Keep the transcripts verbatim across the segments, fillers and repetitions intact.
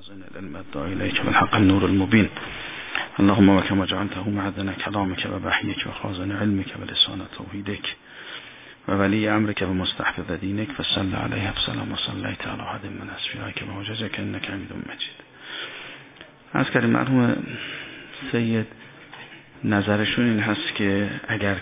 خازن العلم الداعی الیک بالحق النور المبین اللهم وكما جعلته معدن كلامك ووحيك وخازن علمك ولسان توحيدك وولي امرك ومستحفظ دينك فصل عليه السلام وصليت على احد من اصفيائك وحججك انك حميد مجيد. از کردیم مرحوم سید نظرشون این هست که اگر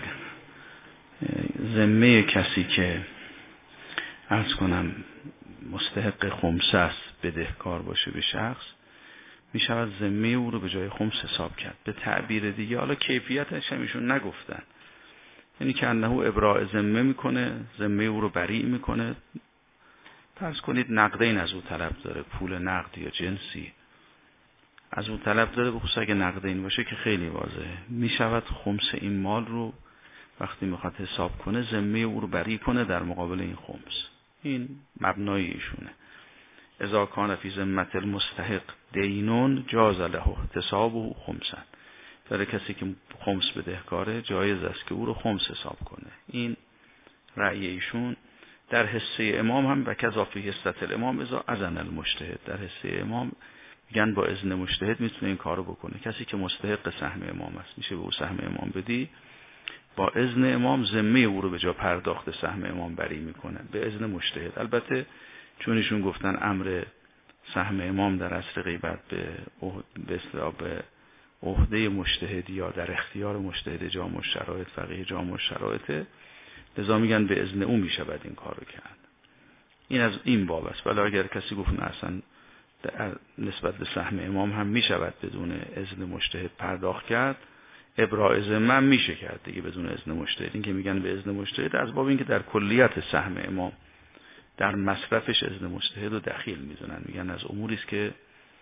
ذمه کسی که عرض کنم مستحق خمس است بدهکار باشه به شخص، می شود ذمه او رو به جای خمس حساب کرد. به تعبیر دیگه حالا کیفیتش هم ایشون نگفتن، یعنی که انه ابراء ذمه میکنه، ذمه او رو بری میکنه. فرض کنید نقدین از او طلب داره، پول نقد یا جنسی از او طلب داره، به خصوص اگه نقدین باشه که خیلی واضحه. می شود خمس این مال رو وقتی میخواد حساب کنه ذمه او رو بری کنه در مقابل این خمس. این مبنای ایشونه. اذا کان فی ذمة المستحق دینون جاز له احتسابه خمسا. برای کسی که خمس بدهکاره جایز است که او رو خمس حساب کنه. این رأی ایشون. در حصه امام هم و کذا فی حصة الامام اذا اذن المجتهد، در حصه امام میگن با اذن مجتهد میتونه این کارو بکنه. کسی که مستحق سهم امام است میشه به او سهم امام بدی، با اذن امام ذمه او رو به جا پرداخت سهم امام بری میکنه به اذن مجتهد. البته چون ایشون گفتن امر سهم امام در عصر غیبت به به اصطلاح به عهده مجتهد یا در اختیار مجتهد جامع الشرایط فقیه جامع الشرایط، لذا میگن به اذن او میشود این کارو کرد. این از این باب است. ولی اگر کسی گفت نه اصلا نسبت به سهم امام هم میشود بدون اذن مجتهد پرداخت کرد، ابراء ذمه میشه کرد دیگه بدون اذن مجتهد. این که میگن به اذن مجتهد از باب این که در کلیت سهم امام در مصرفش اذن مجتهد رو دخیل میدونن، میگن از اموری است که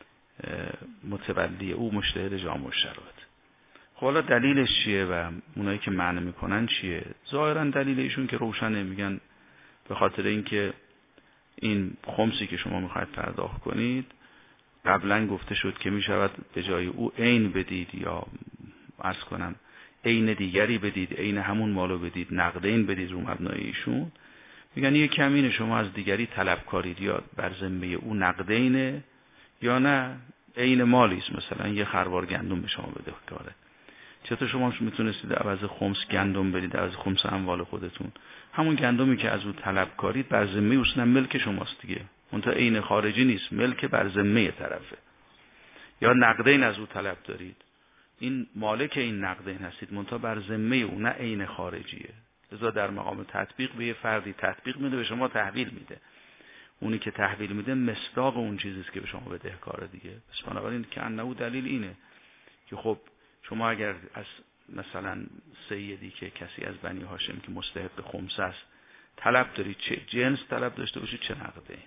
متولی او مجتهد جامع الشرایط. خب حالا دلیلش چیه و اونایی که معنی میکنن چیه؟ ظاهرا دلیل ایشون که روشنه، میگن به خاطر اینکه این خمسی که شما میخواید پرداخت کنید قبلا گفته شد که میشود به جای او عین بدید یا عرض کنم عین دیگری بدید، عین همون مالو بدید، نقدین بدید رو مبنای ایشون. میگن یک کمین شما از دیگری طلب کارید یا بر ذمه او نقدینه یا نه عین مالی است، مثلا یه خروار گندم به شما بده کاره. چطور شما میتونستید عوض خمس گندم بدید، عوض خمس اموال خودتون همون گندمی که از او طلب کارید بر ذمه اصلا ملک شماست دیگه، منتها عین خارجی نیست، ملک بر ذمه طرفه. یا نقدین از او طلب دارید، این مالک این نقدین هستید منتها بر ذمه او، نه عین خارجیه. لذا در مقام تطبیق به یه فردی تطبیق میده، به شما تحویل میده. اونی که تحویل میده مصداق اون چیزیست که به شما بدهکاره دیگه. پس بنابراین که انه دلیل اینه که خب شما اگر از مثلا سیدی که کسی از بنی هاشم که مستحق خمس است طلب دارید، چه جنس طلب داشته باشید چه نقدین،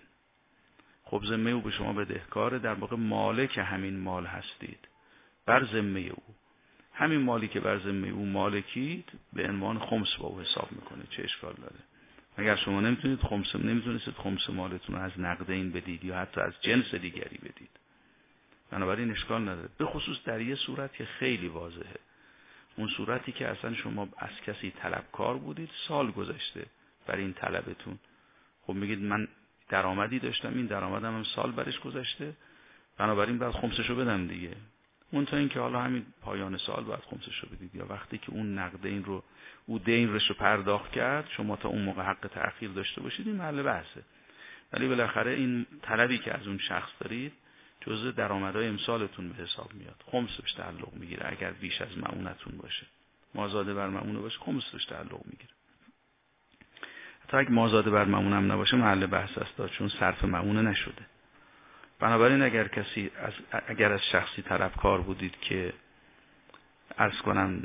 خب ذمه او به شما بدهکاره، در واقع مالک همین مال هستید بر ذمه او. همین مالی که بر ذمه او مالکید به عنوان خمس با او حساب میکنه. چه اشکال داره؟ اگر شما نمیتونید خمس نمیتونید خمس مالتون رو از نقدین بدید یا حتی از جنس دیگری بدید، بنابراین اشکال نداره. به خصوص در یه صورت که خیلی واضحه، اون صورتی که اصلا شما از کسی طلبکار بودید، سال گذشته بر این طلبتون، خب میگید من درآمدی داشتم، این درآمدم هم سال برش گذشته، بنابراین باید خمسشو بدم دیگه. اون تا این که حالا همین پایان سال باید خمسشو بدید، یا وقتی که اون نقدین رو او دین رشو پرداخت کرد شما تا اون موقع حق تأخیر داشته باشید، این محل بحثه. ولی بالاخره این طلبی که از اون شخص دارید جزء درآمدهای امسالتون به حساب میاد، خمس بهش تعلق میگیره. اگر بیش از معونتون باشه، مازاده بر معونه باشه، خمس بهش تعلق میگیره. حتی اگه مازاده بر معونه هم نباشه محل بحث است، چون صرف معونه نشده. بنابراین اگر کسی از اگر از شخصی طلبکار بودید که عرض کنم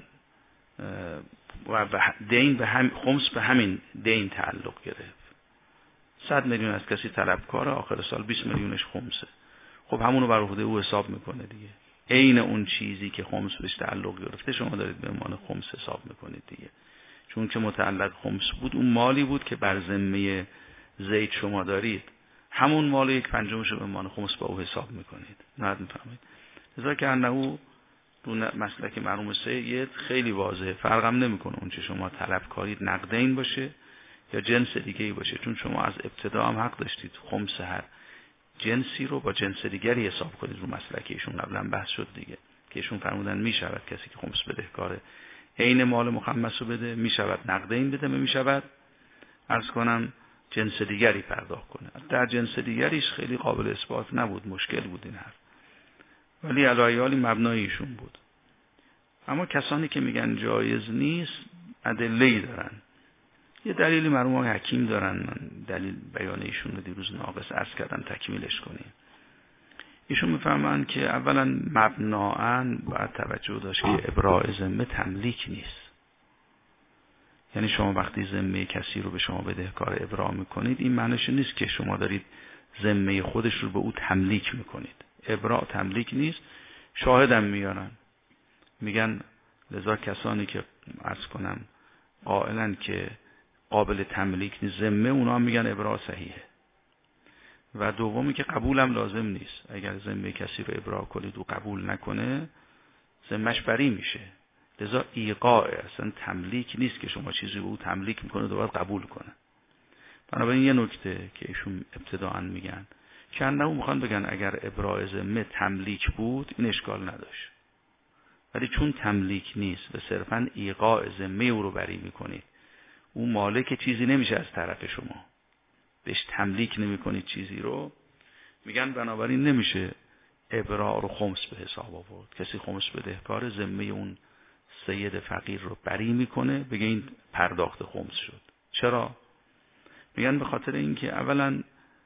و دین به هم خمس به همین دین تعلق گرفت، صد میلیون از کسی طلبکار، آخر سال بیست میلیونش خمسه، خب همونو بر عهده او حساب میکنه دیگه. عین اون چیزی که خمس بهش تعلق گرفته شما دارید به عنوان خمس حساب میکنید دیگه، چون که متعلق خمس بود، اون مالی بود که بر ذمه زید شما دارید، همون مال یک پنجمش رو به عنوان خمس با او حساب میکنید. نه میفهمید؟ لذا که انه دون مسلک مرحوم سید خیلی واضحه، فرقم نمیکنه اون چه شما طلب کارید نقدین باشه یا جنس دیگه ای باشه، چون شما از ابتدا هم حق داشتید خمس هر جنسی رو با جنس دیگری حساب کنید رو مسلک ایشون قبلا بحث شد دیگه که ایشون فرمودن میشود کسی که خمس بدهکاره عین مال مخمس رو بده، میشود نقدین بده، میشود عرض کنم جنس دیگری پرداخت کنه. در جنس دیگریش خیلی قابل اثبات نبود، مشکل بود این حرف، ولی علایه‌حال مبنای ایشون بود. اما کسانی که میگن جایز نیست ادله‌ای دارن. یه دلیلی مرحوم حکیم دارن، من دلیل بیان ایشون رو دیروز ناقص عرض کردم تکمیلش کنیم. ایشون میفهمن که اولا مبناً باید توجه داشت که ابراء ذمه تملیک نیست. یعنی شما وقتی ذمه کسی رو به شما بدهکار ابراء میکنید، این معنیش نیست که شما دارید ذمه خودش رو به او تملیک میکنید. ابراء تملیک نیست. شاهدم میارن، میگن لذا کسانی که عرض کنم قائلن که قابل تملیک نیست ذمه، اونا هم میگن ابراء صحیحه. و دومی که قبولم لازم نیست. اگر ذمه کسی رو ابراء کنید و قبول نکنه، ذمه‌اش بری میشه. لذا ایقاع اصلا تملیک نیست که شما چیزی به او تملیک میکنه و باید قبول کنه. بنابراین یه نکته که ایشون ابتداءً میگن که انه میخوان بگن اگر ابراء ذمه تملیک بود این اشکال نداشت، ولی چون تملیک نیست و صرفاً ایقاع ذمه او رو بری میکنید، اون مالک چیزی نمیشه از طرف شما، بهش تملیک نمیکنید چیزی رو، میگن بنابراین نمیشه ابراء رو خمس به حساب آورد. کسی خمس بدهکار ذمه اون سید فقیر رو بری میکنه، بگه این پرداخت خمس شد. چرا؟ میگن به خاطر اینکه اولا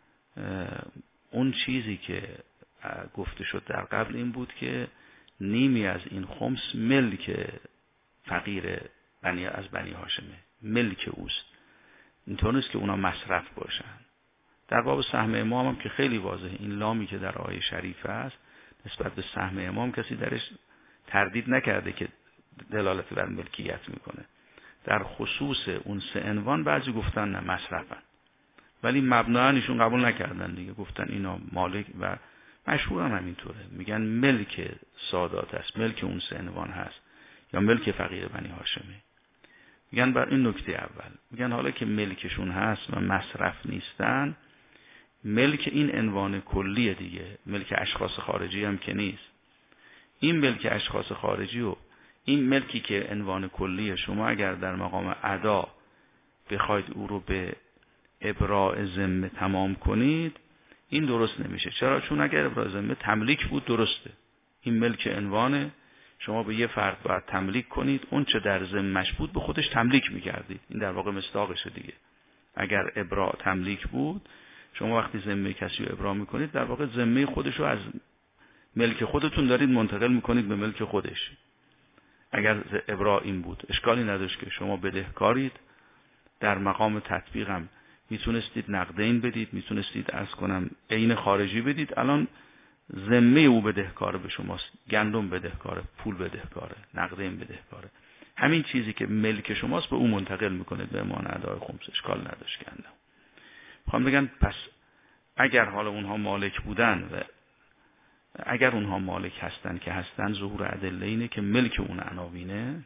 اون چیزی که گفته شد در قبل این بود که نیمی از این خمس ملک فقیر بنی از بنی هاشمه، ملک اوست، اینطور نیست که اونا مصرف باشن. در باب سهم امام هم که خیلی واضحه، این لامی که در آیه شریفه است نسبت به سهم امام کسی درش تردید نکرده که دلالت بر ملکیت میکنه. در خصوص اون سه عنوان بعضی گفتن نه مصرفن، ولی مبناً ایشون قبول نکردن دیگه، گفتن اینا مالک و مشهور هم همینطوره، میگن ملک سادات است، ملک اون سه عنوان هست یا ملک فقیر بنی هاشمه. میگن بر این نکته اول، میگن حالا که ملکشون هست و مصرف نیستن، ملک این عنوان کلیه دیگه، ملک اشخاص خارجی هم که نیست. این ملک اشخاص خارجی و این ملکی که عنوان کلیه، شما اگر در مقام ادا بخواید او رو به ابراء ذمه تمام کنید، این درست نمیشه. چرا؟ چون اگر ابراء ذمه تملیک بود درسته، این ملک عنوانه، شما به یه فرد باید تملیک کنید، اون چه در ذمه‌اش بود به خودش تملیک میکردید. این در واقع مصداقشه دیگه. اگر ابراء تملیک بود، شما وقتی ذمه کسی رو ابراء میکنید، در واقع ذمه خودش رو از ملک خودتون دارید منتقل میکنید به ملک خودش. اگر ابراء این بود اشکالی نداشت که شما بدهکارید، در مقام تطبیق هم میتونستید نقدین بدید، میتونستید عرض کنم عین خارجی بدید. الان ذمه او بدهکار به شماست، گندم بدهکاره، پول بدهکاره، نقدین بدهکاره. همین چیزی که ملک شماست به او منتقل میکنید به امان ادای خمس، اشکال نداشت گندم. میخوام بگن پس اگر حالا اونها مالک بودن و اگر اونها مالک هستن که هستن، ظهور ادله اینه که ملک اون عناوینه.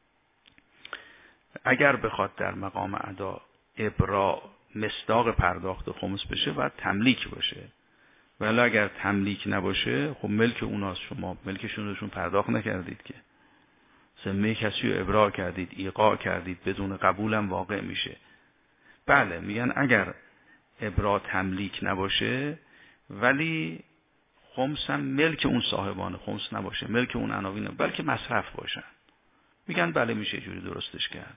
اگر بخواد در مقام ادا ابراء مصداق پرداخت خمس بشه باید تملیک باشه، ولی اگر تملیک نباشه خب ملک اوناست، شما ملکشون روشون پرداخت نکردید که، ذمه کسی رو ابراء کردید، ایقاع کردید، بدون قبولم واقع میشه. بله میگن اگر ابراء تملیک نباشه ولی خمس هم ملک اون صاحبان خمس نباشه، ملک اون عناوین بلکه مصرف باشن، میگن بله میشه جوری درستش کرد.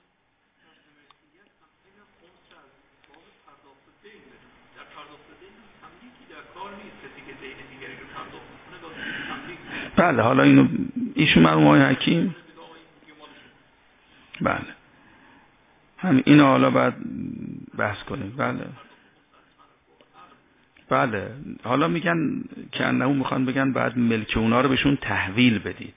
بله حالا اینو ایشون مرحوم آقای حکیم، بله همین اینو حالا بعد بحث کنیم. بله بله حالا میگن که انه میخوان بگن بعد ملک اونا رو بهشون تحویل بدید،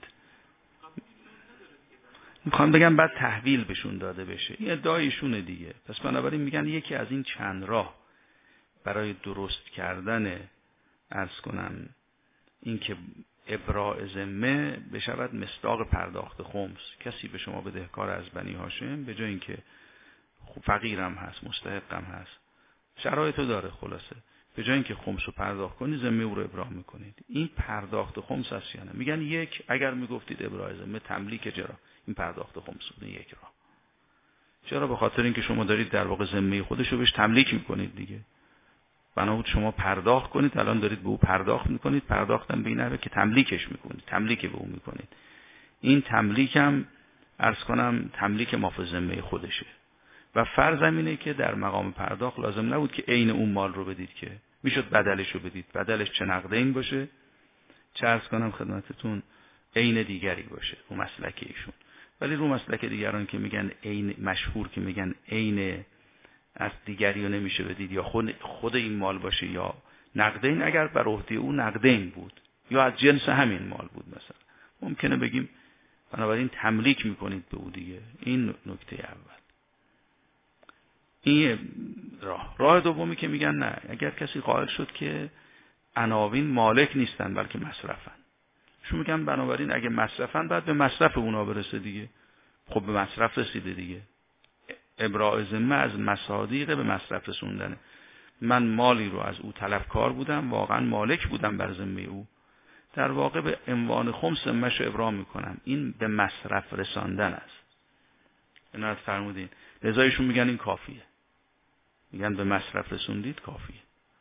میخوان بگن بعد تحویل بهشون داده بشه. این ادعایشونه دیگه. پس بنابراین میگن یکی از این چند راه برای درست کردن عرض کنم این که ابراء ذمه بشود مصداق پرداخت خمس، کسی به شما بدهکار از بنی هاشم، به جای اینکه فقیرم هست مستحقم هست، شرایطو داره خلاصه، به جای اینکه خمس رو پرداخت کنید ذمه او رو ابرام میکنید. این پرداخت خمس است یا نه؟ میگن یک، اگر میگفتید ابراء ذمه تملیک چرا این پرداخت خمس بود؟ یک راه. چرا؟ به خاطر اینکه شما دارید در واقع ذمه خودش رو بهش تملیک میکنید دیگه. بنا بود شما پرداخت کنید، الان دارید به او پرداخت میکنید، پرداختم به این نحوه که تملیکش میکنید، تملیک به او میکنید. این تملیک هم عرض کنم تملیک مافوق ذمه خودشه و فرضم اینه که در مقام پرداخت لازم نبود که عین اون مال رو بدید، که میشد بدلش رو بدید. بدلش چه نقدین باشه، چه عرض کنم خدمتتون عین دیگری باشه، رو مسلک ایشون. ولی رو مسلک دیگران که میگن عین، مشهور که میگن عین از دیگری رو نمیشه بدید، یا خود خود این مال باشه یا نقدین، اگر بر عهده او نقدین بود یا از جنس همین مال بود مثلا، ممکنه بگیم بنابراین تملیک میکنید به او دیگه. این نکته اول. این راه راه دومی که میگن نه، اگر کسی قائل شد که عناوین مالک نیستن بلکه مصرفن، شو میگن بنابراین اگه مصرفن بعد به مصرف اونا برسه دیگه. خب به مصرف رسیده دیگه. ابراء ذمه از مصادیق به مصرف رسوندنه. من مالی رو از او طلبکار بودم، واقعا مالک بودم بر ذمه او، در واقع به عنوان خمس ذمه‌شو ابرام میکنم. این به مصرف رساندن است. عنایت فرمودین. لذایشون میگن این کافیه، میگن به مصرف رسوندید کافیه.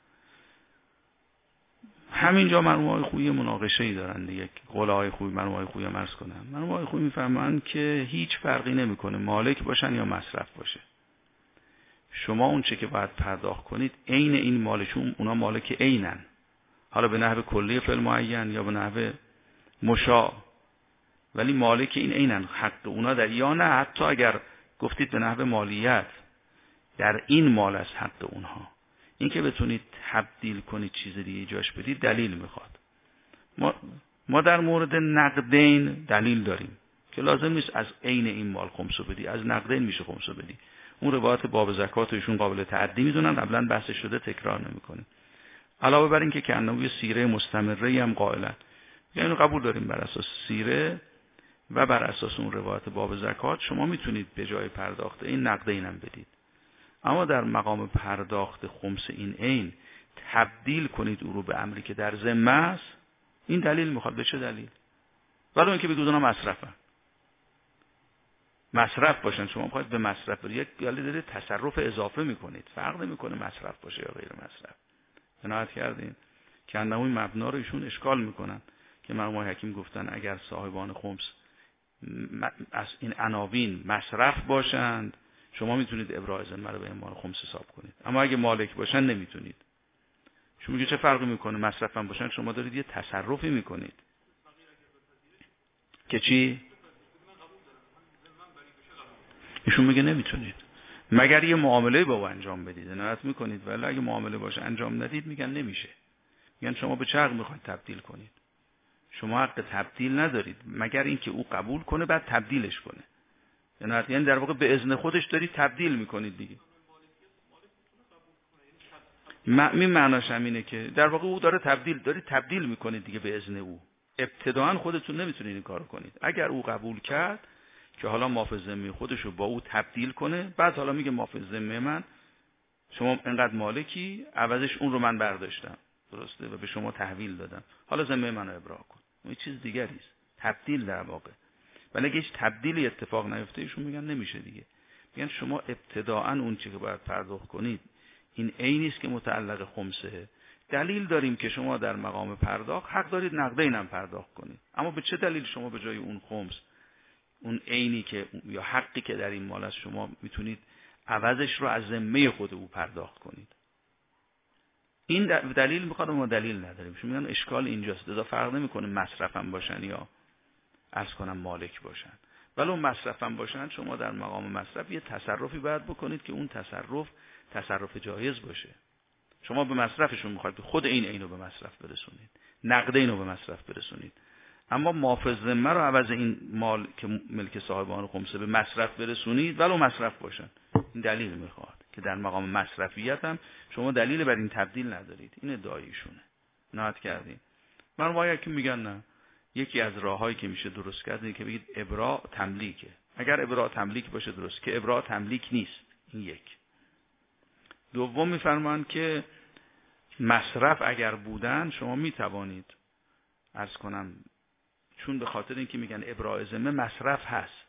همینجا مرحوم خویی مناقشه‌ای دارن دیگه. قولای خویی مرحوم خویی مرز کنم. مرحوم خویی میفرمایند که هیچ فرقی نمیکنه مالک باشن یا مصرف باشه. شما اون چه که باید پرداخت کنید عین این مالشون، اونا مالک عینن، حالا به نحو کلی فعل معین یا به نحو مشاع، ولی مالک این عینن، حق اونا در، یا نه حتی اگر گفتید به نحو مالیت، در این مال از حق اونها. این که بتونید تبدیل کنید چیز دیگه جاش بدید دلیل میخواد. ما ما در مورد نقدین دلیل داریم که لازم نیست از عین این مال خمسو بدی، از نقدین میشه خمسو بدی. اون روایت باب زکات ایشون قابل تعدی میدونن، قبلا بحث شده، تکرار نمیکنیم. علاوه بر این که کنوی سیره مستمره هم قائلن، یعنی قبول داریم بر اساس سیره و بر اساس اون روایت باب زکات شما میتونید به جای پرداخت این نقدین هم بدید. اما در مقام پرداخت خمس این عین تبدیل کنید او رو به امری که در ذمه است، این دلیل میخواد. به چه دلیل؟ ولی اینکه بگید اونا مصرفن، مصرف باشن، شما میخواید به مصرف برید، یک یالی داره تصرف اضافه میکنید، فرق نمیکنه مصرف باشه یا غیر مصرف. عنایت کردین که اندامو این مبنا رو ایشون اشکال میکنن که مرحوم حکیم گفتن اگر صاحبان خمس از این عناوین مصرف باشند شما میتونید ابراء ذمه رو به عنوان خمس حساب کنید، اما اگه مالک باشن نمیتونید. شما میگه چه فرقی میکنه؟ مصرف هم باشن شما دارید یه تصرفی میکنید که چی؟ ایشون میگه نمیتونید مگر یه معامله با او انجام بدید، عنایت میکنید، ولی اگه معامله باشه انجام ندید میگن نمیشه. میگن شما به چه حق میخواید تبدیل کنید؟ شما حق تبدیل ندارید مگر اینکه او قبول کنه بعد تبدیلش کنه. یعنی در واقع به اذن خودش دارید تبدیل میکنید دیگه. می معناش همینه که در واقع او داره تبدیل، دارید تبدیل میکنید دیگه به اذن او. ابتداً خودتون نمیتونید این کارو کنید. اگر او قبول کرد که حالا مافوق ذمه خودش رو با او تبدیل کنه، بعد حالا میگه مافوق ذمه من شما انقدر مالکی، عوضش اون رو من برداشتم، درسته، و به شما تحویل دادم، حالا ذمه منو ابراء کن. اون چیز دیگری است، تبدیل در واقع. ولی اگه هیچ تبدیلی اتفاق نیفته ایشون میگن نمیشه دیگه. میگن شما ابتداءً اون چیزی که باید پرداخت کنید این عینی است که متعلق خمسه. دلیل داریم که شما در مقام پرداخت حق دارید نقدین هم پرداخت کنید، اما به چه دلیل شما به جای اون خمس، اون عینی که یا حقی که در این مال است، شما میتونید عوضش رو از ذمه خود او پرداخت کنید؟ این دلیل میخواد، ما دلیل نداریم. شما میگن اشکال اینجاست. لذا فرق نمیکنه مصرفم باشن یا عرض کنم مالک باشن. ولی اون مصرفم باشن شما در مقام مصرف یه تصرفی باید بکنید که اون تصرف تصرف جایز باشه. شما به مصرفشون میخواید خود این عینو به مصرف برسونید، نقد اینو به مصرف برسونید، اما مافوق ذمه رو عوض این مال که ملک صاحبان خمسه به مصرف برسونید ولو مصرف باشن. این دلیل میخواد که در مقام مصرفیت هم شما دلیل بر این تبدیل ندارید. این ادعایشونه. نهاد کردین. من وای که میگن نه، یکی از راههایی که میشه درست کرد اینه که بگید ابراء تملیکه. اگر ابراء تملیک باشه درست، که ابراء تملیک نیست. این یک. دوم میفرمان که مصرف اگر بودن شما می توانید عرض کنم، چون به خاطر اینکه میگن ابراء ذمه مصرف هست،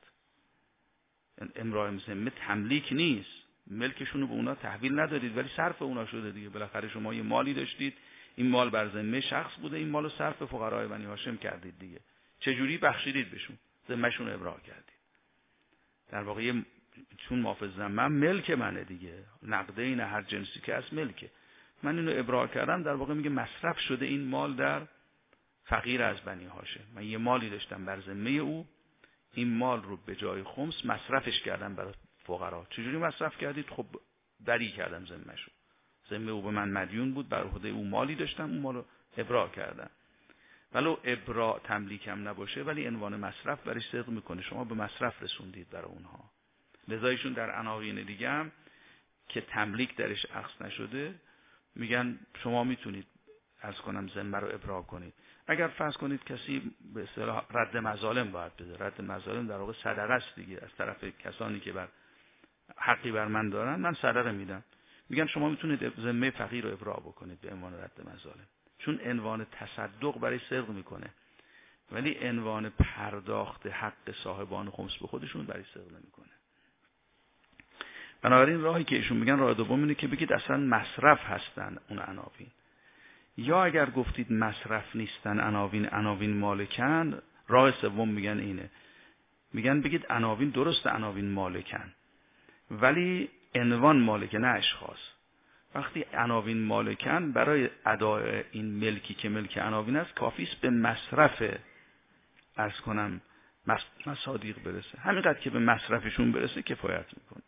ابراء ذمه تملیک نیست، ملکشون رو به اونا تحویل ندادید ولی صرف اونا شده دیگه. بالاخره شما یه مالی داشتید، این مال بر ذمه شخص بوده، این مالو صرف فقرای بنی هاشم کردید دیگه. چجوری؟ بخشیدید بهشون، ذمهشون ابراء کردید. در واقع چون مافز ذمه ملک منه دیگه، نقدین هر جنسی که از ملکه، من اینو ابراء کردم، در واقع میگه مصرف شده این مال در فقیر از بنی هاشم. من یه مالی داشتم بر ذمه او، این مال رو به جای خمس مصرفش کردم برای فقرا. چجوری مصرف کردید؟ خب بری کردم ذمه‌شو، ذمه او به من مدیون بود، بر عهده او مالی داشتم، اون مالو ابراء کردم. ولو ابراء تملیکم نباشه ولی عنوان مصرف برش صدق میکنه، شما به مصرف رسوندید برای اونها. لذا ایشون در عناوین دیگه هم که تملیک درش اخذ نشده میگن شما میتونید از کنم ذمه رو ابراء کنید. اگر فرض کنید کسی به اصطلاح رد مظالم باید بده، رد مظالم در واقع صدقه است دیگه، از طرف کسانی که بر حقی بر من دارن من صدقه میدم، میگن شما میتونید ذمه فقیر رو ابراء بکنید به عنوان رد مظالم، چون عنوان تصدق برای صدق میکنه ولی عنوان پرداخت حق صاحبان خمس به خودشون برای صدق نمیکنه. بنابراین راهی که ایشون میگن راه دوم اینه که بگید اصلا مصرف هستن اون عناوین، یا اگر گفتید مصرف نیستن عناوین، عناوین مالکن، راه سوم میگن اینه، میگن بگید عناوین درست عناوین مالکن ولی عنوان مالکه نه اشخاص. وقتی عناوین مالکن برای ادای این ملکی که ملک عناوین است کافی است به مصرف عرض کنم مصادیق برسه، همینقدر که به مصرفشون برسه کفایت میکنه.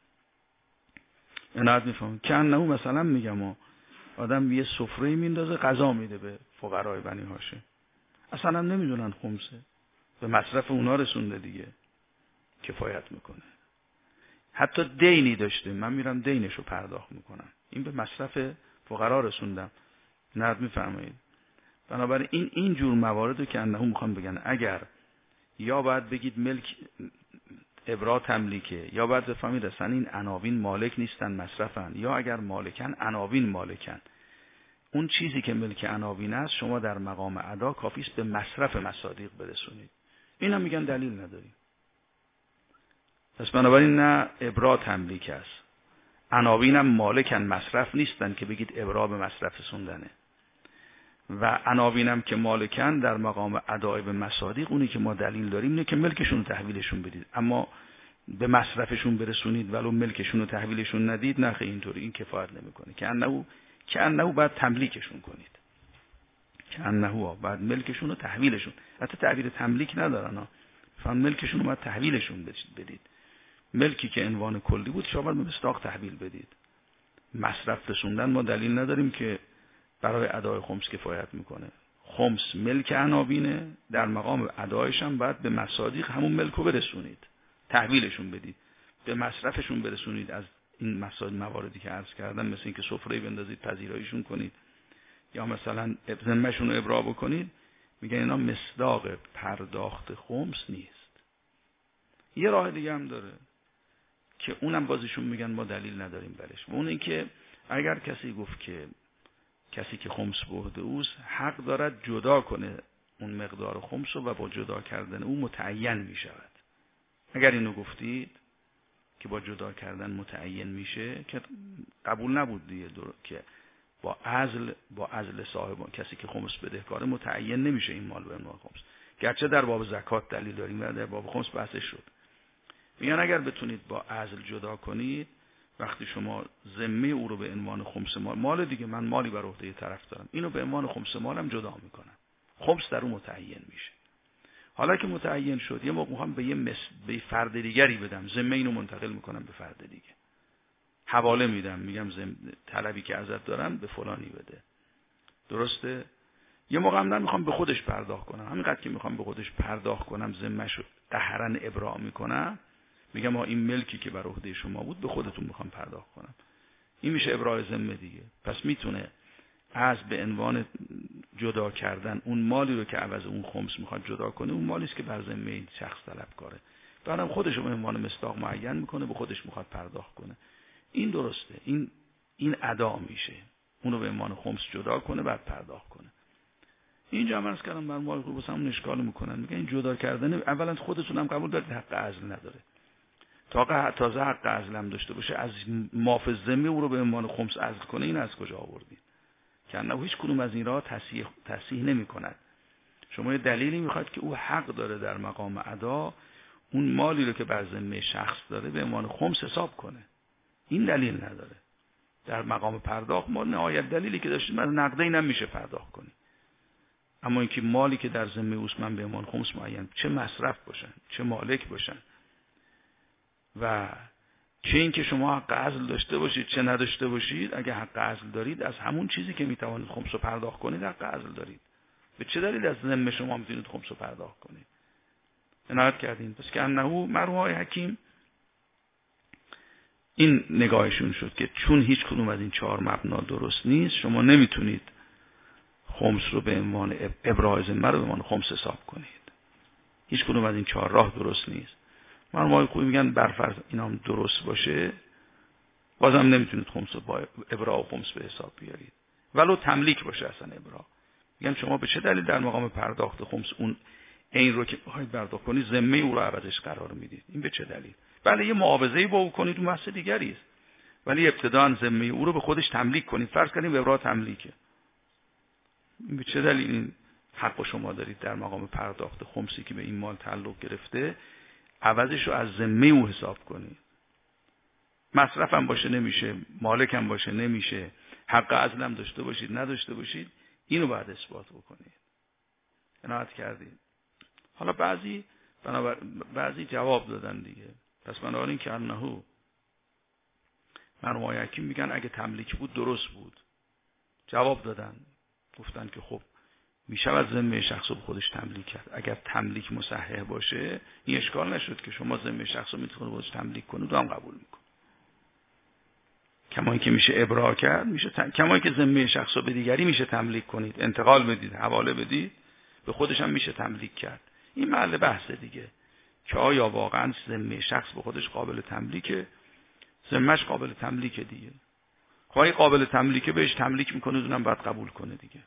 عنایت میفهمید که انه مثلا میگم آدم یه سفره میندازه غذا میده به فقرای بنی هاشم، اصلا هم نمیدونن خمسه، به مصرف اونا رسونده دیگه، کفایت میکنه. حتی دینی داشته، من میرم دینشو پرداخت میکنم، این به مصرف فقرا رسوندم. نرد میفرمایید. بنابراین این این جور موارد رو که انه میخوام بگن اگر یا باید بگید ملک ابراء تملیکه، یا باید بفهمید اصلا این عناوین مالک نیستن مصرفن، یا اگر مالکن عناوین مالکن. اون چیزی که ملک عناوین است شما در مقام ادا کافی است به مصرف مصادیق برسونید. اینا میگن دلیل نداریم. پس بنابراین نه ابراء تملیک است، عناوین هم مالکن مصرف نیستن که بگید ابراء به مصرف رسوندنه، و عناوین هم که مالکن در مقام ادای به مصادیق، اونی که ما دلیل داریم اینه که ملکشون رو تحویلشون بدید، اما به مصرفشون برسونید ولو ملکشون رو تحویلشون ندید، نه خیلی اینطوری، این کفایت نمیکنه. که انه که انه باید تملیکشون کنید، که انه باید ملکشون رو تحویلشون، حتی تعبیر تملیک ندارن ها، فهم ملکشون رو باید تحویلشون بدید. ملکی که عنوان کلی بود شما باید به مصداق تحویل بدید. مصرف رسوندن ما دلیل نداریم که برای ادای خمس کفایت میکنه. خمس ملک عناوینه، در مقام ادایش هم باید به مصادیق همون ملک رو برسونید، تحویلشون بدید، به مصرفشون برسونید. از این مسائل مواردی که عرض کردم، مثل اینکه سفره بندازید پذیراییشون کنید یا مثلا ذمهشون رو ابراء بکنید، میگن اینا مصداق پرداخت خمس نیست. یه راه دیگه هم داره که اونم بازیشون میگن ما دلیل نداریم برش، و اون این که اگر کسی گفت که کسی که خمس به عهده اوست حق دارد جدا کنه اون مقدار خمس رو و با جدا کردن او متعین می شود. اگر اینو گفتید که با جدا کردن متعین میشه، که قبول نبود دیگه که با عزل با عزل صاحب کسی که خمس بدهکاره متعین نمیشه این مال به عنوان خمس، گرچه در باب زکات دلیل داریم و در باب خمس بحثش شد. میگن اگر بتونید با عزل جدا کنید، وقتی شما ذمه او رو به عنوان خمس مال، مال دیگه من مالی بر عهده طرف دارم، اینو به عنوان خمس مالم جدا میکنم، خمس در اون متعین میشه. حالا که متعین شد یه موقع هم به یه مس... به فرد دیگری بدم، ذمه اینو منتقل میکنم به فرد دیگه، حواله میدم، میگم زم... طلبی که ازت دارم به فلانی بده، درسته؟ یه موقع هم نمیخوام به خودش پرداخت کنم، همینقدر که میخوام به خودش پرداخت کنم ذمه‌شو قهرن ابراء میکنم، میگم ما این ملکی که بر عهده شما بود به خودتون میخوام پرداخت کنم. این میشه ابراء ذمه دیگه. پس میتونه از به عنوان جدا کردن اون مالی رو که عوض اون خمس میخواد جدا کنه، اون مالی است که بر ذمه این شخص طلبکاره، بعدم خودش رو به عنوان مصداق معین میکنه، به خودش میخواد پرداخت کنه. این درسته، این این ادا میشه. اونو به عنوان خمس جدا کنه بعد پرداخت کنه. اینجا هم عرض کردم مرمای خوب واسه همون اشکال میکنن، میگن این جدا کردن اولا خودتون هم قبول دارید حق عزل نداره، تا تازه حق عزل هم داشته باشه از ماف ذمه او رو به عنوان خمس عزل کنه، این از کجا آوردین؟ که نه هیچ کدوم از این راه تصحیح تصحیح نمی‌کند. شما یه دلیلی میخواد که او حق داره در مقام ادا اون مالی رو که بر ذمه شخص داره به عنوان خمس حساب کنه. این دلیل نداره. در مقام پرداخت ما نهایت دلیلی که داشتیم از نقدین هم میشه پرداخت کنی. اما اینکه مالی که در ذمه اوست من به عنوان خمس معین، چه مصرف باشن چه مالک باشن و چه اینکه شما حق عزل داشته باشید چه نداشته باشید، اگه حق عزل دارید از همون چیزی که میتوانید خمس رو پرداخت کنید حق عزل دارید. به چه دلیل از ذمه شما میتونید خمس رو پرداخت کنید؟ عنایت کردین. پس که انه مرحوم حکیم این نگاهشون شد که چون هیچ کدوم از این چهار مبنا درست نیست، شما نمیتونید خمس رو به عنوان ابراء ذمه رو به عنوان خمس حساب کنید. هیچ کدوم از این چهار راه درست نیست. مرحوم خوبی میگن برفرض اینا هم درست باشه بازم نمیتونید خمس رو با ابراء و خمس به حساب بیارید، ولو تملیک باشه اصلا ابراء. میگن شما به چه دلیل در مقام پرداخت خمس اون این رو که بخواید پرداخت کنید ذمه او رو عوضش قرار میدید؟ این به چه دلیل؟ بله یه معاوضه‌ای با او کنید اون بحث دیگری است، ولی ابتداء ذمه او رو به خودش تملیک کنید. فرض کنیم ابراء تملیکه، این به چه دلیل این حق شما دارید در مقام پرداخت خمسی که به این مال تعلق گرفته عوضش رو از ذمه او حساب کنید؟ مصرف هم باشه نمیشه، مالک هم باشه نمیشه، حق عزل هم داشته باشید نداشته باشید، اینو باید اثبات بکنید. عنایت کردید. حالا بعضی بنابر... بعضی جواب دادن دیگه. پس بنابراین که انهو مرحوم حکیم میگن اگه تملیک بود درست بود. جواب دادن گفتن که خب میشه از ذمه شخص رو به خودش تملیک کرد. اگر تملیک مصحح باشه این اشکال نشد که شما ذمه شخص رو میتونید خودش تملیک کنید و هم قبول میکنید. کما اینکه میشه ابراء کرد، میشه تم... کما اینکه ذمه شخص رو به دیگری میشه تملیک کنید، انتقال بدید، حواله بدید، به خودش هم میشه تملیک کرد. این محل بحث دیگه که آیا واقعا ذمه شخص به خودش قابل تملیکه، ذمه‌اش قابل تملیکه دیگه. خواهی قابل تملیکه بهش تملیک میکنه اونم باید قبول کنه دیگه.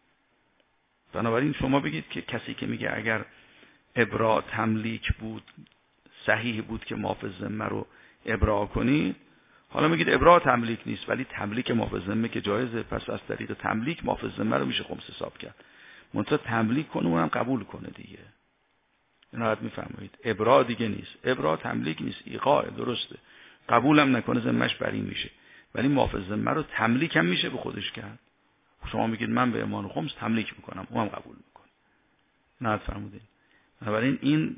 بنابراین شما بگید که کسی که میگه اگر ابراء تملیک بود صحیح بود که ماف ذمه رو ابراء کنید، حالا میگید ابراء تملیک نیست ولی تملیک ماف ذمه که جایزه، پس از طریق تملیک ماف ذمه رو میشه خمس حساب کرد. منتها تملیک کنه اونم قبول کنه دیگه. عنایت میفرمایید. ابراء دیگه نیست، ابراء تملیک نیست، ایقاع درسته، قبولم نکنه ذمه‌اش بری میشه، ولی ماف ذمه رو تملیک هم میشه به خودش کرد. شما میگید من به امان خمس تملیک میکنم، اونم قبول میکنه. عنایت فرمودید. بنابراین این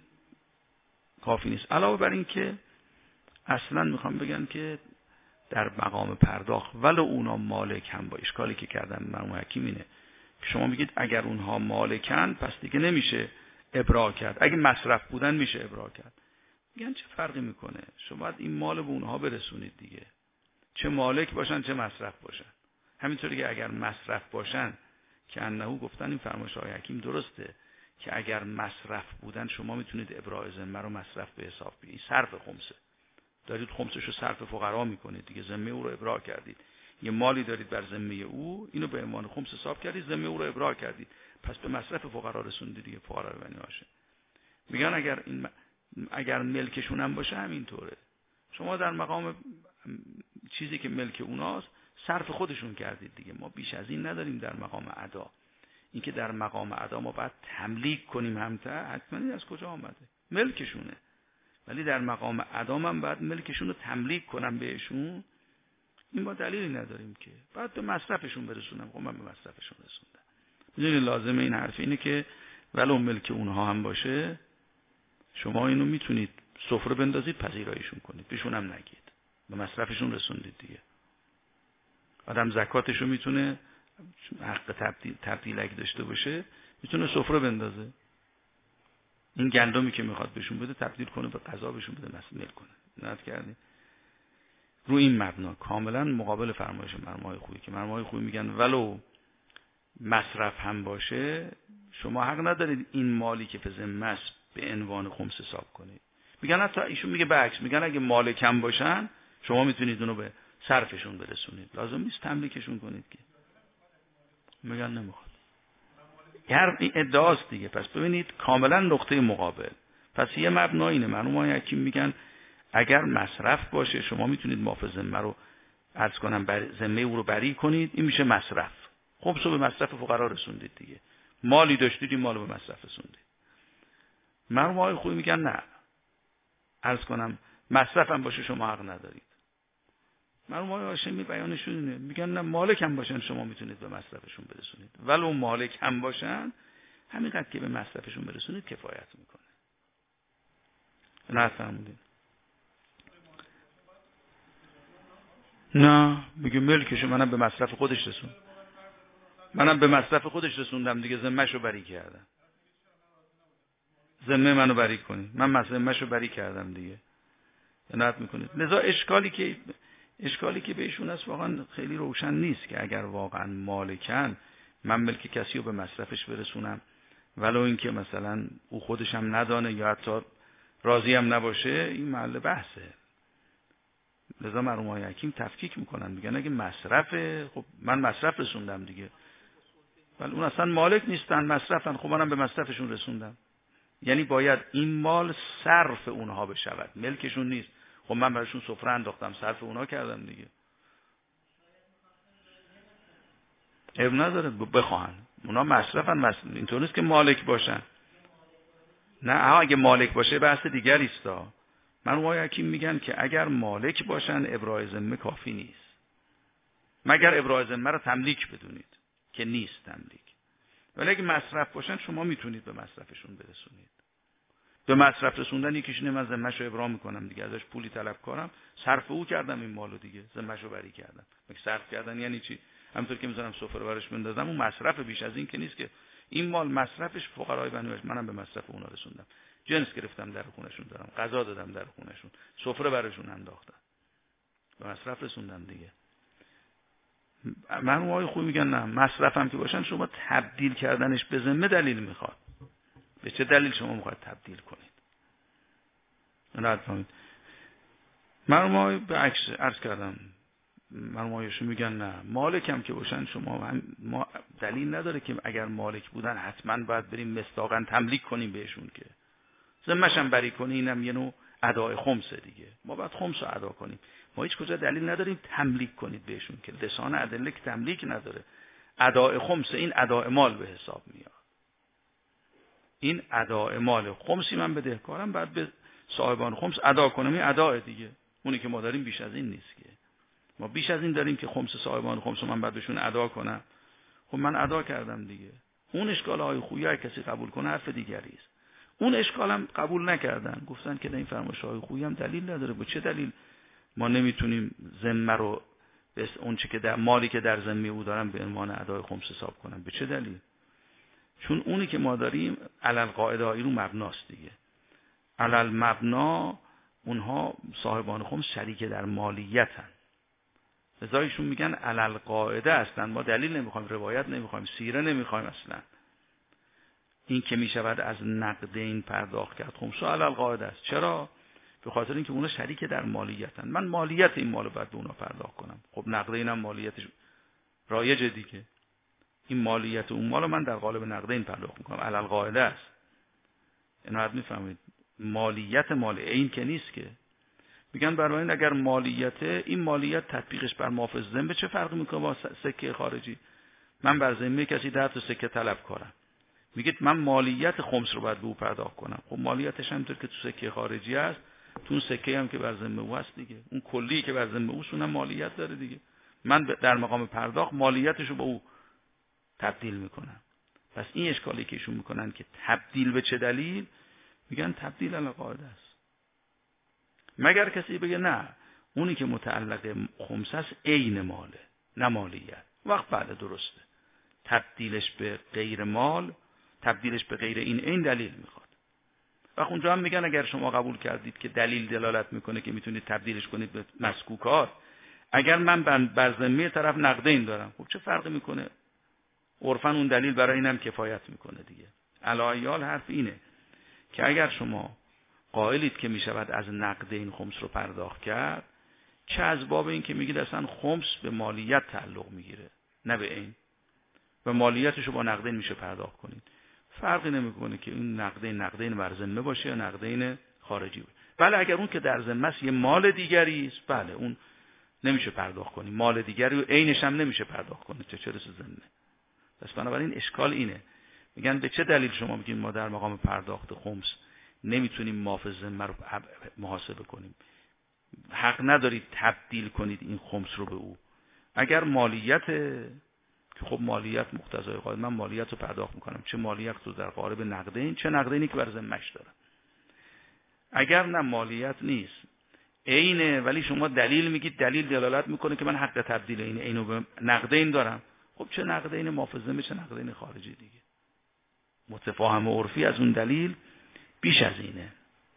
کافی نیست. علاوه بر این که اصلا میخوام بگم که در مقام پرداخت ولو اونا مالک هم با اشکالی که کردن مرحوم حکیم اینه که شما میگید اگر اونها مالکن پس دیگه نمیشه ابراء کرد، اگه مصرف بودن میشه ابراء کرد. میگن چه فرقی میکنه؟ شما باید این مال به اونها برسونید دیگه، چه مالک باشن چه مصرف باشن. همینطوری که اگر مصرف باشن که انهو گفتن این فرمایش های حکیم درسته که اگر مصرف بودن شما میتونید ابراء ذمه رو مصرف به حساب بیارید. صرف خمسه دارید، خمسش رو صرف فقرا میکنید دیگه، ذمه او رو ابراء کردید. یه مالی دارید بر ذمه او، اینو به عنوان خمس حساب کردید، ذمه او رو ابراء کردید، پس به مصرف فقرا رسوندید دیگه، فقرا رو بنی باشه. میگن اگر این اگر ملکشون هم باشه همینطوره. شما در مقام چیزی که ملک اوناست صرف خودشون کردید دیگه، ما بیش از این نداریم در مقام ادا. این که در مقام ادا ما باید تملیک کنیم همتا، حتما این از کجا آمده؟ ملکشونه. ولی در مقام ادا من باید ملکشون رو تملیک کنم بهشون، این با دلیلی نداریم که باید به مصرفشون برسونم. خب من به مصرفشون رسوندم. میدونی لازمه این حرف اینه که ولو ملک اونها هم باشه شما اینو میتونید سفره بندازید پذیراییشون کنید، بهشون هم نگید، به مصرفشون رسوندید دیگه. آدم زکاتشو میتونه حق تبدیل تبدیل اگه داشته باشه میتونه سفره بندازه، این گندمی که میخواد بهشون بده تبدیل کنه به غذا بهشون بده، مسئول کنه. نت کردی رو این مبنا کاملا مقابل فرمایش مرحوم خوبی که مرحوم خوبی میگن ولو مصرف هم باشه شما حق ندارید این مالی که به ذمه است به عنوان خمس حساب کنید. میگن حتی ایشون میگه برعکس، میگن اگه مالک هم باشن شما میتونید اونو به صرفشون برسونید، لازم نیست تملیکشون کنید که. میگن نمیخواد. هر این ادعاست دیگه. پس ببینید کاملا نقطه مقابل. پس یه مبنا اینه. مرحوم حکیم میگن اگر مصرف باشه شما میتونید معاف ذمه رو عرض کنم بر ذمه او رو بری کنید، این میشه مصرف. خب صبح به مصرف فقرا رسوندید دیگه. مالی داشتید این مال به مصرف رسوندید. مرحوم آقای خویی میگن نه، عرض کنم مصرف هم باشه شما حق ندارید. مرحوم آقای هاشمی بیانشون اینه، میگن نه مالک هم باشن شما میتونید به مصرفشون برسونید، ولو مالک هم باشن همینقدر که به مصرفشون برسونید کفایت میکنه. نه فهمیدین؟ نه میگه ملکشو منم به مصرف خودش رسون، منم به مصرف خودش رسوندم دیگه، ذمه‌شو بری کردم. ذمه منو بری کنی، من ذمه‌شو بری کردم دیگه. عنایت میکنید. لذا اشکالی که اشکالی که بهشون هست واقعا خیلی روشن نیست که اگر واقعا مالکن من ملک کسی رو به مصرفش برسونم ولو اینکه مثلا او خودش هم ندانه یا حتی راضی هم نباشه، این محل بحثه. لذا مرحوم آقای حکیم تفکیک میکنن، میگن اگه مصرفه خب من مصرف رسوندم دیگه، ولی اون اصلا مالک نیستن، مصرفن، خب منم به مصرفشون رسوندم. یعنی باید این مال صرف اونها بشود، ملکشون نیست. خب من براشون سفره انداختم، صرف اونها کردم دیگه. عیب نداره بخواهن، اونا مصرفن، مصرف. اینطور نیست که مالک باشن. نه اگه مالک باشه بحث دیگری است. من آقای حکیم میگن که اگر مالک باشن ابراء ذمه کافی نیست، مگر ابراء ذمه رو تملیک بدونید که نیست تملیک. ولی اگه مصرف باشن شما میتونید به مصرفشون برسونید. به مصرف رسوندن یکیشونه من ذمه‌شو ابرام میکنم دیگه، ازش پولی طلب کارم، صرف او کردم این مالو دیگه، ذمه‌شو بری کردم. مگه صرف کردن یعنی چی؟ همونطور که میذارم سفره برش بندازم، اون مصرف بیش از این که نیست که. این مال مصرفش فقرای بنی هاشم، منم به مصرف اونا رسوندم. جنس گرفتم در خونشون دارم، غذا دادم در خونشون، سفره براشون انداختم، به مصرف رسوندم دیگه. من آقای خوب میگن نه، مصرفم که باشن شما تبدیل کردنش به ذمه دلیل میخواد. به چه دلیل شما میخواید تبدیل کنید؟ نه فهمید. من به عکس عرض کردم، مرمایشون میگن نه، مالک هم که باشن شما هم ما دلیل نداره که اگر مالک بودن حتما باید بریم مصداقاً تملیک کنیم بهشون، که ذمه‌ش هم بری کنی، اینم یه نوع ادای خمسه دیگه، ما باید خمس رو ادا کنیم. ما هیچ کجا دلیل نداریم تملیک کنید بهشون، که لسان ادله که تملیک نداره. ادای خمسه این ادای مال به حساب میاد. این ادای مال خمسی من بدهکارم، بعد به صاحبان خمس ادا کنم، این ادای دیگه. اونی که ما داریم بیش از این نیست که. ما بیش از این داریم که خمس صاحبان خمس من بعد بهشون ادا کنم. خب من ادا کردم دیگه. اون اشکال های خویی هر کسی قبول کنه حرف دیگری است. اون اشکالم قبول نکردن، گفتن که این فرمایش های خویی هم دلیل نداره. با چه دلیل ما نمیتونیم ذمه رو به اون چه که در مالی که در ذمه او دارم به عنوان ادای خمس حساب کنم؟ به چه دلیل؟ چون اونی که ما داریم علل قاعده ای رو مبناست دیگه. علل مبنا اونها صاحبان خمس شریک در مالیتن. لذایشون میگن علل قاعده هستن، ما دلیل نمیخوایم، روایت نمیخوایم، سیره نمیخوایم اصلا. این که میشود از نقدین پرداخت کرد خمس علل قاعده است. چرا؟ به خاطر اینکه اونا شریک در مالیتن. من مالیت این مالو باید به اونا پرداخت کنم. خب نقدین هم مالیتش رایج دیگه. این مالیت اون مالو من در قالب نقدین پرداخت میکنم، علل قاعده است. اینو حد میفهمید. مالیت مال این که نیست که. میگن برای این اگر مالیت این مالیت تطبیقش بر معاف ذمه چه فرقی میکنه با سکه خارجی؟ من بر ذمه کسی ده تا سکه طلب کارم، میگید من مالیت خمس رو باید به او پرداخت کنم. خب مالیتش همونطور که تو سکه خارجی هست، تو اون سکه هم که بر ذمه او هست دیگه. اون کلی که بر ذمه او اونم مالیت داره دیگه. من در مقام پرداخت مالیتش رو به او تبدیل میکنم. پس این اشکالی که ایشون میکنن که تبدیل به چه دلیل، میگن تبدیل علی قاعده است. مگر کسی بگه نه، اونی که متعلق خمس است عین ماله نه مالیت، وقت بعد درسته. تبدیلش به غیر مال، تبدیلش به غیر این عین دلیل میخواد. و اونجا هم میگن اگر شما قبول کردید که دلیل دلالت میکنه که میتونید تبدیلش کنید به مسکوکات، اگر من بر ذمه طرف نقدین دارم، خب چه فرقی میکنه؟ عرفاً اون دلیل برای اینم کفایت میکنه دیگه. علایال حرف اینه که اگر شما قائلید که میشود از نقدین خمس رو پرداخت کرد، چه از باب این که میگید اصلا خمس به مالیت تعلق میگیره نه به عین و مالیتش رو با نقدین میشه پرداخت کنید. فرقی نمیکنه که این نقدین نقدین بر ذمه باشه یا نقدین خارجی باشه. بله اگر اون که در ذمه است یه مال دیگری است، بله اون نمیشه پرداخت کنی، مال دیگری و عینش هم نمیشه پرداخت کنی، چه چه رسه ذمه. پس بنابراین اشکال اینه، میگن به چه دلیل شما میگین ما در مقام پرداخت خمس نمیتونیم معاف ذمه رو محاسبه کنیم؟ حق ندارید تبدیل کنید این خمس رو به او. اگر مالیت که خب مالیت مقتضای قاعده، من مالیت رو پرداخت میکنم، چه مالیت رو در قالب نقدین چه نقدینی که بر ذمه‌اش دارم. اگر نه مالیت نیست عینه، ولی شما دلیل میگید، دلیل دلالت میکنه که من حق تبدیل این عینو به نقدین دارم، خب چه نقدین محافظه چه نقدین خارجی دیگه. متفاهم عرفی از اون دلیل بیش از اینه.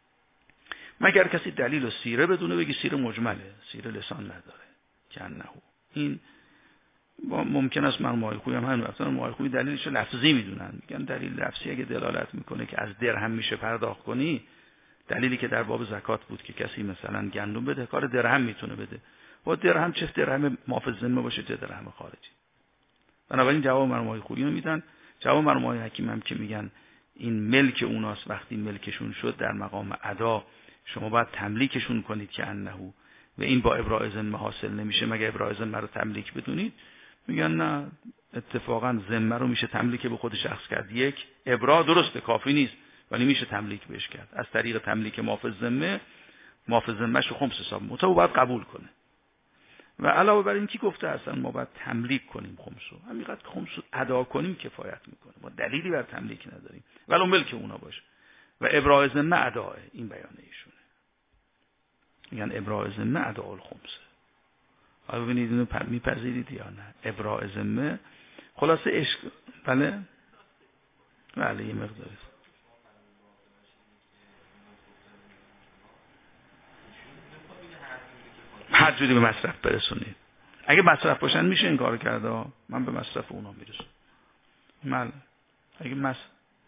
مگر کسی دلیل و سیره بدونه بگی سیره مجمله، سیره لسان نداره که انهو. این ممکن است مرمای خوی هم همین وقتا مرمای خوی دلیلش لفظی میدونن، میگن دلیل لفظی اگه دلالت میکنه که از درهم میشه پرداخت کنی، دلیلی که در باب زکات بود که کسی مثلا گندم بده کار درهم میتونه بده، با درهم چه درهم محافظ ذمه باشه چه درهم خارجی. بنابراین جواب مرمای خوی رو میدن. جواب مرمای حکیم هم که میگن این ملک اوناست، وقتی ملکشون شد در مقام ادا شما باید تملیکشون کنید که انهو، و این با ابراء ذمه حاصل نمیشه مگه ابراء ذمه رو تملیک بدونید. میگن نه، اتفاقا ذمه رو میشه تملیک به خود شخص کرد. یک ابراء درسته کافی نیست ولی میشه تملیک بهش کرد. از طریق تملیک محافظ ذمه، محافظ ذمه‌ش رو خمس حساب متو باید قبول کنه. و علاوه بر این کی گفته اصلا ما باید تملیک کنیم خمس رو؟ همینقدر که خمس رو ادا کنیم کفایت میکنه، ما دلیلی بر تملیک نداریم ولو ملک اونا باشه. و ابراء ذمه اداه، این بیان ایشونه. میگن ابراء ذمه اداء الخمس. حالا ببینید اینو میپذیرید یا نه؟ ابراء ذمه خلاصه عشق. بله بله یه مقداری هر جوری به مصرف برسونید. اگه مصرف باشن میشه این کارو کرده، من به مصرف اونا میرسونم. من اگه مصرف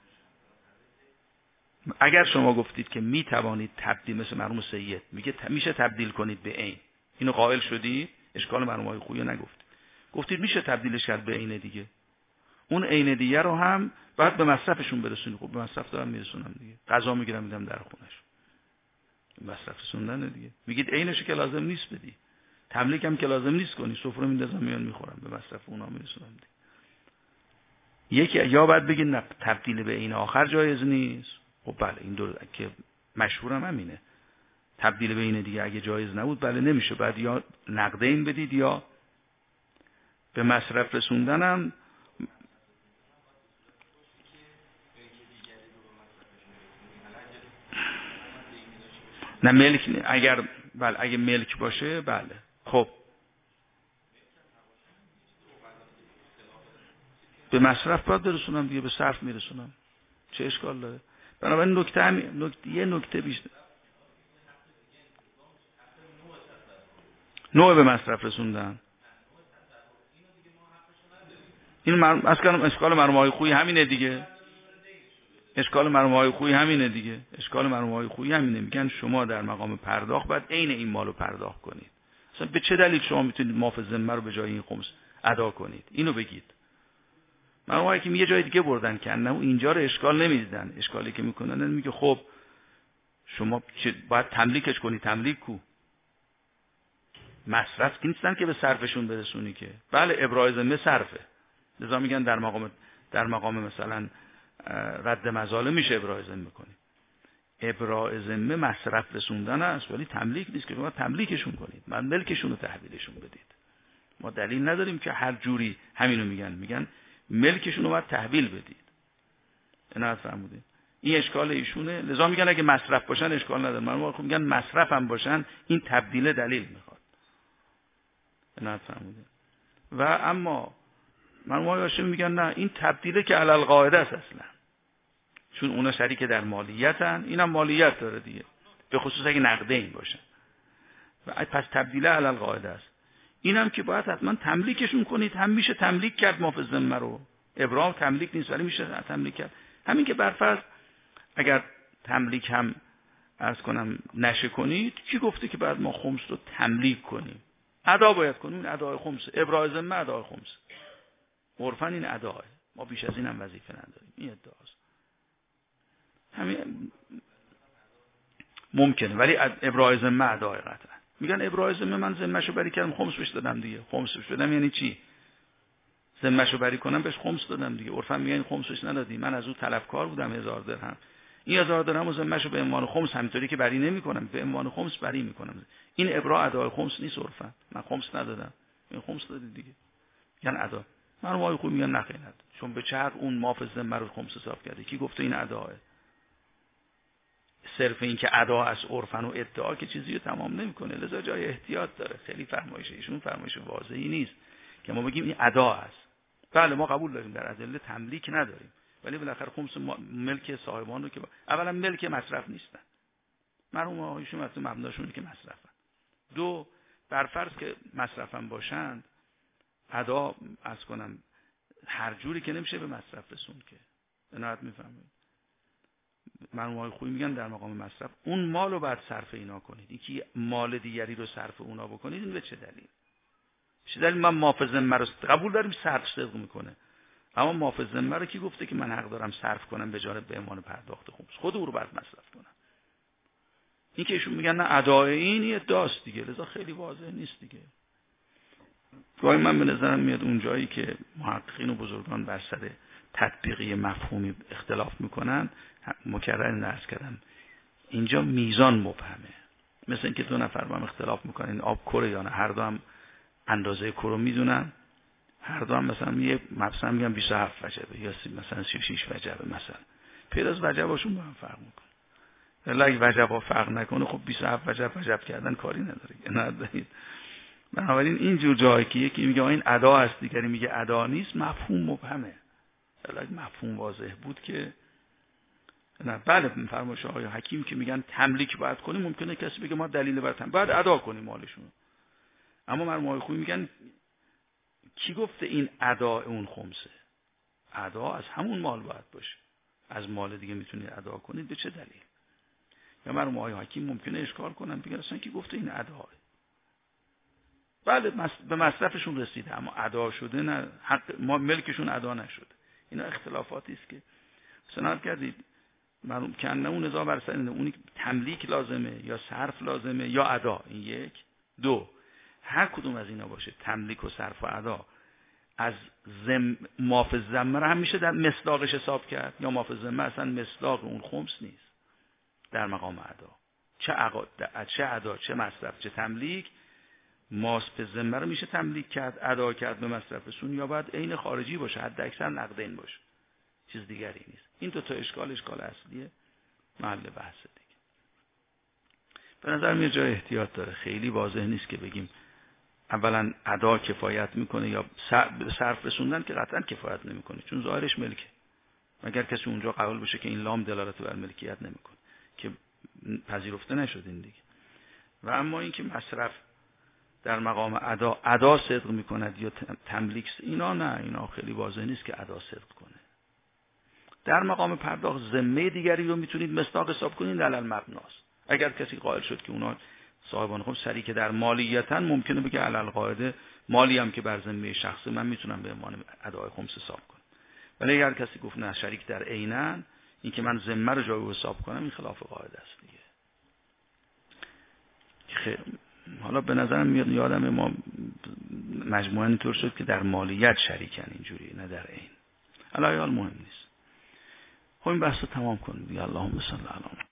اگر شما گفتید که می توانید تبدیل، مثل مرحوم سید میگه میشه تبدیل کنید به عین، اینو قائل شدی، اشکال مرحوم خویی نگفتید، گفتید میشه تبدیلش کرد به عین دیگه، اون عین دیگه رو هم بعد به مصرفشون برسونید. خب به مصرف دارم میرسونم دیگه، غذا میگیرم میدم در خونش، مصرف رسوندن دیگه. میگید عینش که لازم نیست بدی، تملیک هم که لازم نیست کنی، سفره میندازم میان میخورم، به مصرف اونا میرسونم دیگه. یکی یا بعد بگید نه تبدیل به عین آخر جایز نیست. خب بله این دو که مشهورم همینه، تبدیل به عین دیگه اگه جایز نبود بله نمیشه، بعد یا نقدین بدید یا به مصرف رسوندنم. نه ملک نه. اگر بله اگه ملک باشه بله. خب به مصرف باید برسونم دیگه، به صرف میرسونم، چه اشکال داره؟ بنابراین نکته همین، نکته یه نکته بیشتر، نوع به مصرف رسوندن. این مرم... اصلا اشکال مرحوم های خویی همینه دیگه، اشکال مرحوم های خویی همینه دیگه، اشکال مرحوم های خویی همینه. میگن شما در مقام پرداخت باید عین این مالو پرداخت کنید. اصلا به چه دلیل شما میتونید محافظ ذمه رو به جای این خمس ادا کنید؟ اینو بگید. مرحوم های که یه جای دیگه بردن که نه اینجا رو اشکال نمیدیدن، اشکالی که میکنن میگه خب شما باید تملیکش کنی، تملیک کو مصرف نیستن که به صرفشون برسونی که. بله ابراز ذمه صرفه، لذا میگن در مقام در مقام مثلا رد مظالم میشه ابراز ذمه کنی. ابراز ذمه مصرف رسوندن است ولی تملیک نیست که شما تملیکشون کنید، من ملکشون رو تحویلشون بدید. ما دلیل نداریم که هر جوری همینو میگن، میگن ملکشون رو باید تحویل بدید. اینا فهمیدید؟ این اشکال ایشونه، لذا میگن اگه مصرف باشن اشکال نداره. من خب میگن مصرف هم باشن این تبدیل دلیل میخواد. اینا فهمیدید؟ و اما مرحوم هاشمی میگن نه این تبدیله که علل قاعده است اصلا، چون اونا شریک در مالیتن، اینم مالیت داره دیگه، به خصوص اگه نقدین باشن، و پس تبدیله علل قاعده است. اینم که باید حتما تملیکشون کنید، هم میشه تملیک کرد محافظ ذمه رو، ابرام تملیک نیست ولی میشه تملیک کرد. همین که برفرض اگر تملیک هم عرض کنم نشه کنید، کی گفته که بعد ما خمس رو تملیک کنیم؟ ادا باید کنیم. این ادای خمس، ابراء ذمه ادای خمس. عرفاً این اداه، ما بیش از این هم وظیفه نداریم. این ادعاست. همین ممکنه، ولی ابراء ذمه ادای قطعا. میگن ابراء ذمه، من ذمه‌شو بری کردم خمس بهش دادم دیگه. خمس بهش دادم یعنی چی؟ ذمه‌شو بری کنم بهش خمس دادم دیگه. عرفاً میگن خمسش ندادی، من از اون طلبکار بودم هزار درهم. این هزار درهم و ذمه‌شو به عنوان خمس همینطوری که بری نمی‌کنم، به عنوان خمس بری می‌کنم. این ابراء ادای خمس نیست عرفاً. من خمس ندادم. این خمس دادی دیگه. یعنی ادا. مرحوم خوب میگن نخیر نداد. چون به چه حق اون مافز ذمه رو خمس حساب کرده؟ کی گفته این اداه؟ صرف این که ادا از عرفن و ادعا که چیزی رو تمام نمیکنه، لذا جای احتیاط داره. خیلی فرمایش ایشون فرمایش واضحی نیست که ما بگیم این ادا است. بله ما قبول داریم در ادله تملیک نداریم، ولی بالاخره خمس ملک صاحبان رو که با... اولا ملک مصرف نیستن، مرحوم آقایشون مثلا مبناشون که مصرفن. دو، بر فرض که مصرفن باشند، ادا از کنم هر جوری که نمیشه به مصرف رسون که. عنایت میفهمید؟ مرحوم خوبی میگن در مقام مصرف اون مال رو بعد صرف اینا کنید. اینکه مال دیگری رو صرف اونا بکنید، این به چه دلیل؟ چه دلیل؟ من مافز ذمه رو قبول داریم صرف صدق میکنه، اما مافز ذمه رو کی گفته که من حق دارم صرف کنم به جانب به عنوان پرداخت خمس؟ خود او رو بعد مصرف کنم. این که ایشون میگن نه ادای این ادعاست دیگه، لذا خیلی واضح نیست دیگه. گاهی من به نظرم میاد اون جایی که محققین و بزرگان بر سر تطبیقی مفهومی اختلاف میکنن، مکرر نرس کردم اینجا میزان مبهمه. مثل اینکه دو نفر با هم اختلاف میکنن آب کره یا نه، هر دو هم اندازه کره میدونن، هر دو هم مثلا یه مثلا میگن بیست و هفت وجبه یا مثلا سی و شش وجبه، مثلا پیدا از وجباشون با هم فرق میکنه. ولی اگه وجبا فرق نکنه خب بیست و هفت وجب وجب کردن کاری نداره. ندارید. بنابراین این جور جایی که یکی میگه این ادا است دیگری میگه ادا نیست، مفهوم مبهمه. اگه مفهوم واضح بود که نه. بله فرمایش آقای حکیم که میگن تملیک باید کنیم، ممکنه کسی بگه ما دلیل بر تملیک باید ادا کنیم مالشون، اما مرحوم آقای خوبی میگن کی گفته این ادا اون خمسه؟ ادا از همون مال باید باشه، از مال دیگه میتونید ادا کنید، به چه دلیل؟ یا مرحوم آقای حکیم ممکنه اشکال کنن بگن اصلا کی گفته این اداه؟ بله به مصرفشون رسیده اما ادا شده نه، حق ما ملکشون ادا نشده. اینا اختلافاتی است که سنت کردید. معلوم کنه اون نزاع بر سر اینه، اونی تملیک لازمه یا صرف لازمه یا ادا. این یک. دو، هر کدوم از اینا باشه، تملیک و صرف و ادا، از زم مافز ذمه رو هم میشه در مصداقش حساب کرد، یا مافز ذمه اصلا مصداق اون خمس نیست در مقام ادا. چه عقد چه ادا چه مصرف چه تملیک، مافز ذمه رو میشه تملیک کرد، ادا کرد به مصرف رسون، یا باید عین خارجی باشه، حد اکثر نقدین باشه، چیز دیگری نیست. این دو تا اشکال اشکال اصلیه، محل بحث دیگه. به نظر میاد جای احتیاط داره. خیلی واضح نیست که بگیم اولا ادا کفایت میکنه یا صرف رسوندن که قطعا کفایت نمیکنه، چون ظاهرش ملکه، مگر کسی اونجا قبول بشه که این لام دلالت بر ملکیت نمیکنه که پذیرفته نشد این دیگه. و اما اینکه مصرف در مقام ادا ادا صدق میکند یا تملیک، اینا نه، اینا خیلی واضح نیست که ادا صدق کنه. در مقام پرداخت ذمه دیگری رو میتونید مصداق حساب کنید در المبناست. اگر کسی قائل شد که اونا صاحبان خب شریک در مالیتن، ممکنه بگه علل قاعده مالی هم که بر ذمه شخص من میتونم به عنوان ادای خمس حساب کنم. ولی اگر کسی گفت نه شریک در عینن، این که من ذمه رو جای حساب کنم، این خلاف قاعده است دیگه. خیر، حالا به نظرم میاد یادم ما مجموعاً اینطور شد که در مالیت شریکن اینجوری، نه در عین. الان مهم نیست. خب این بحث رو تمام کنیم دیگه. اللهم صل علی